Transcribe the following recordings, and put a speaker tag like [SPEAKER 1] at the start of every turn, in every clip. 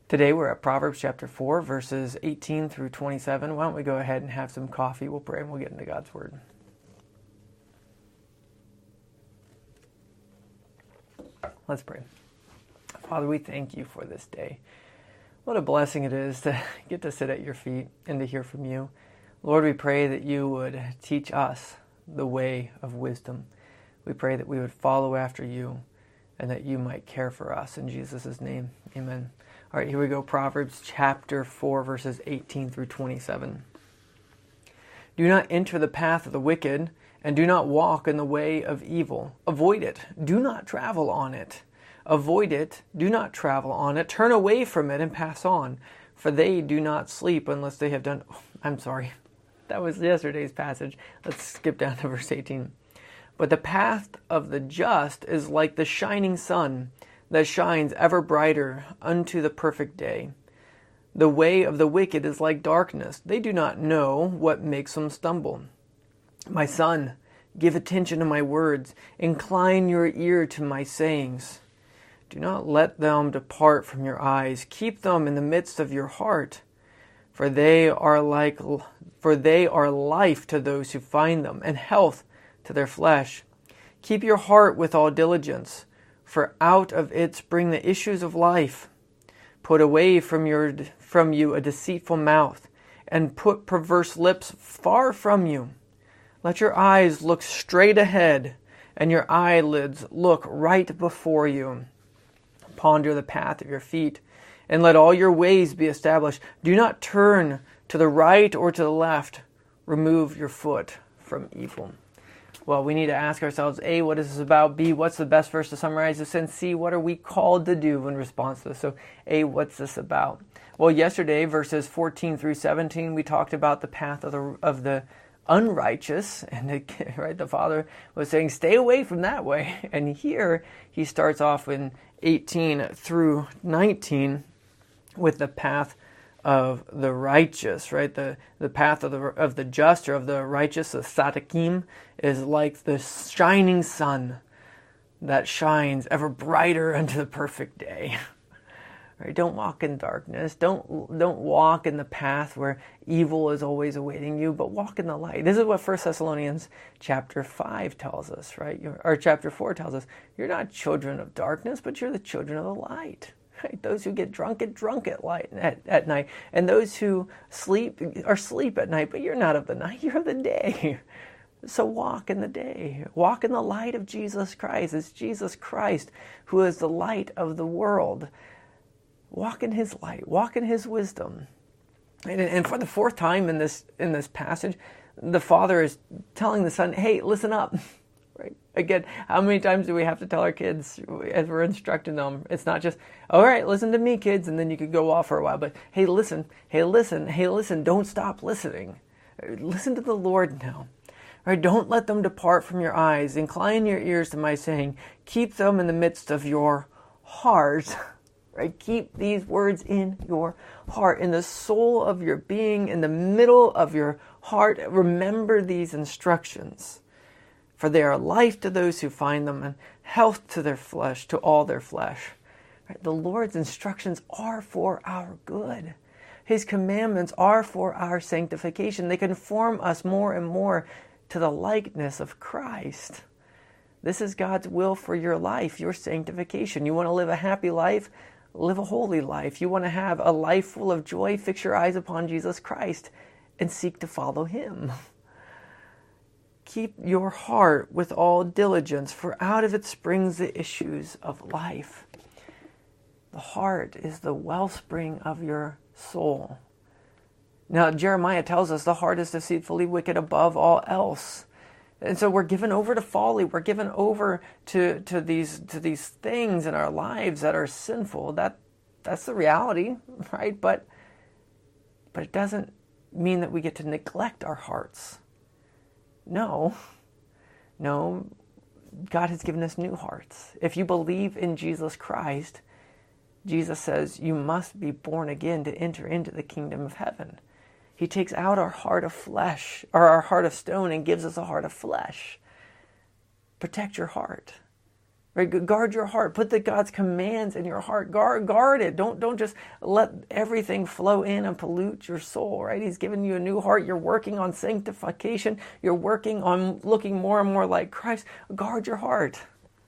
[SPEAKER 1] Today we're at Proverbs chapter 4, verses 18 through 27. Why don't we go ahead and have some coffee? We'll pray and we'll get into God's Word. Let's pray. Father, we thank you for this day. What a blessing it is to get to sit at your feet and to hear from you. Lord, we pray that you would teach us the way of wisdom. We pray that we would follow after you and that you might care for us. In Jesus' name, amen. All right, here we go. Proverbs chapter 4, verses 18 through 27. Do not enter the path of the wicked, and do not walk in the way of evil. Avoid it. Do not travel on it. Avoid it. Do not travel on it. Turn away from it and pass on. For they do not sleep unless they have done... Oh, I'm sorry. That was yesterday's passage. Let's skip down to verse 18. But the path of the just is like the shining sun that shines ever brighter unto the perfect day. The way of the wicked is like darkness. They do not know what makes them stumble. My son, give attention to my words. Incline your ear to my sayings. Do not let them depart from your eyes. Keep them in the midst of your heart. For they are life to those who find them, and health to their flesh. Keep your heart with all diligence, for out of it spring the issues of life. Put away from you a deceitful mouth, and put perverse lips far from you. Let your eyes look straight ahead, and your eyelids look right before you. Ponder the path of your feet, and let all your ways be established. Do not turn to the right or to the left. Remove your foot from evil. Well, we need to ask ourselves, A, what is this about? B, what's the best verse to summarize this? And C, what are we called to do in response to this? So, A, what's this about? Well, yesterday, verses 14 through 17, we talked about the path of the unrighteous. And the Father was saying, stay away from that way. And here, he starts off in 18 through 19 with the path of the righteous, right? The path of the just or of the righteous, the tzaddikim, is like the shining sun that shines ever brighter unto the perfect day. Right? Don't walk in darkness. Don't walk in the path where evil is always awaiting you, but walk in the light. This is what 1 Thessalonians chapter 5 tells us, right? Or chapter 4 tells us. You're not children of darkness, but you're the children of the light. Right? Those who get drunk at night. And those who sleep are asleep at night, but you're not of the night, you're of the day. So walk in the day. Walk in the light of Jesus Christ. It's Jesus Christ who is the light of the world. Walk in his light. Walk in his wisdom. And for the fourth time in this passage, the Father is telling the Son, hey, listen up. Right? Again, how many times do we have to tell our kids as we're instructing them? It's not just, all right, listen to me, kids, and then you could go off for a while. But hey, listen, don't stop listening. Listen to the Lord now. Right? Don't let them depart from your eyes. Incline your ears to my saying. Keep them in the midst of your heart. Right? Keep these words in your heart, in the soul of your being, in the middle of your heart. Remember these instructions. For they are life to those who find them, and health to their flesh, to all their flesh. Right? The Lord's instructions are for our good. His commandments are for our sanctification. They conform us more and more to the likeness of Christ. This is God's will for your life, your sanctification. You want to live a happy life? Live a holy life. You want to have a life full of joy? Fix your eyes upon Jesus Christ and seek to follow him. Keep your heart with all diligence, for out of it springs the issues of life. The heart is the wellspring of your soul. Now, Jeremiah tells us the heart is deceitfully wicked above all else. And so we're given over to folly. We're given over to these things in our lives that are sinful. That's the reality, right? But it doesn't mean that we get to neglect our hearts. No, God has given us new hearts. If you believe in Jesus Christ, Jesus says you must be born again to enter into the kingdom of heaven. He takes out our heart of flesh, or our heart of stone, and gives us a heart of flesh. Protect your heart. Right? Guard your heart. Put God's commands in your heart. Guard it. Don't just let everything flow in and pollute your soul. Right? He's given you a new heart. You're working on sanctification. You're working on looking more and more like Christ. Guard your heart.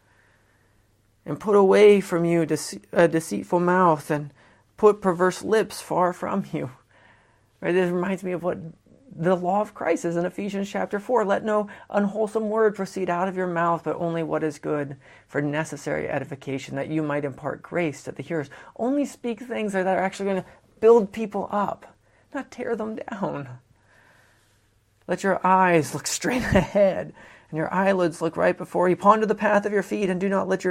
[SPEAKER 1] And put away from you a deceitful mouth, and put perverse lips far from you. Right? This reminds me of what the law of Christ is in Ephesians chapter 4. Let no unwholesome word proceed out of your mouth, but only what is good for necessary edification, that you might impart grace to the hearers. Only speak things that are actually going to build people up, not tear them down. Let your eyes look straight ahead, and your eyelids look right before you. Ponder the path of your feet, and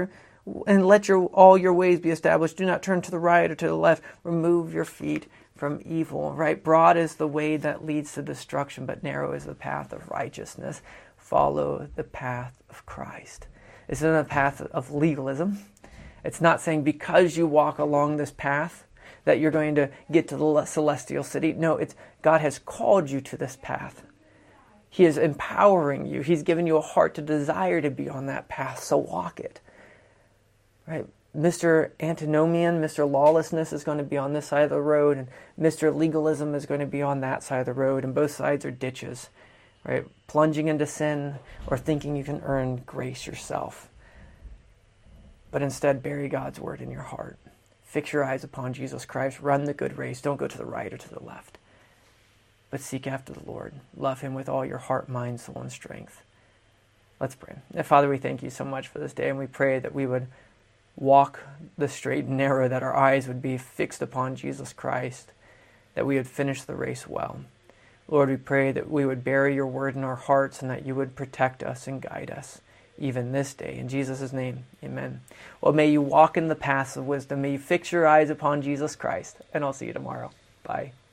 [SPEAKER 1] let all your ways be established. Do not turn to the right or to the left. Remove your feet from evil. Right? Broad is the way that leads to destruction, but narrow is the path of righteousness. Follow the path of Christ. This isn't a path of legalism. It's not saying because you walk along this path that you're going to get to the celestial city. No, it's God has called you to this path. He is empowering you. He's given you a heart to desire to be on that path, so walk it. Right? Mr. Antinomian, Mr. Lawlessness is going to be on this side of the road, and Mr. Legalism is going to be on that side of the road, and both sides are ditches, right? Plunging into sin or thinking you can earn grace yourself. But instead, bury God's word in your heart. Fix your eyes upon Jesus Christ. Run the good race. Don't go to the right or to the left. But seek after the Lord. Love him with all your heart, mind, soul, and strength. Let's pray. Father, we thank you so much for this day, and we pray that we would walk the straight and narrow, that our eyes would be fixed upon Jesus Christ, that we would finish the race well. Lord, we pray that we would bury your word in our hearts and that you would protect us and guide us even this day. In Jesus' name, amen. Well, may you walk in the paths of wisdom. May you fix your eyes upon Jesus Christ, and I'll see you tomorrow. Bye.